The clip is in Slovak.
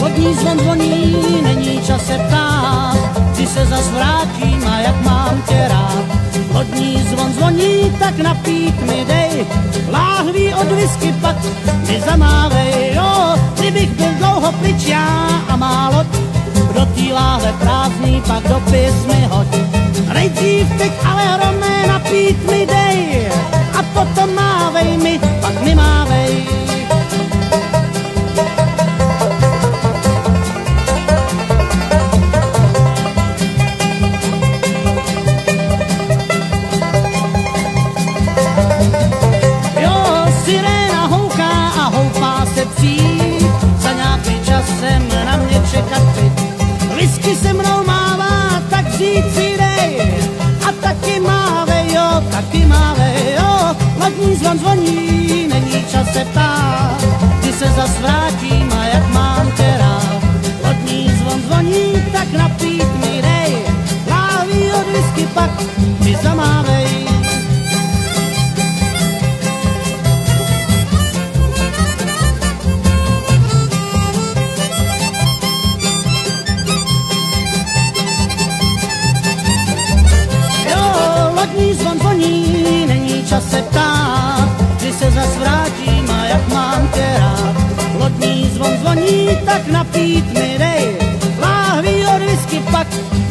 Lodní zvon zvoní, není čas se ptát, kdy se zas vrátím a jak mám tě rád. Lodní zvon zvoní, tak napít mi dej, láhví od whisky pak mi zamávej, jo. Kdybych byl dlouho pryč já a má loď, do tý láhve prázdný, pak dopis mi hoď. Nejdřív teď ale hromé napít mi dej, a potom mávej mi, pak mi mávej. Za nějaký čas sem na mě čekat přijď. Whisky se mnou mává, tak vzít si dej. A taky mávej, jo, taky mávej, jo. Lodní zvon zvoní, není čas se ptát, kdy se zas vrátím a jak mám tě rád. Lodní zvon zvoní, tak napít mi dej. Láhví od whisky pak mi zamávej. Lodní zvon zvoní, není čas se ptát, kdy se zas vrátím a jak mám tě rád. Lodní zvon zvoní, tak napít mi dej, láhví od whisky pak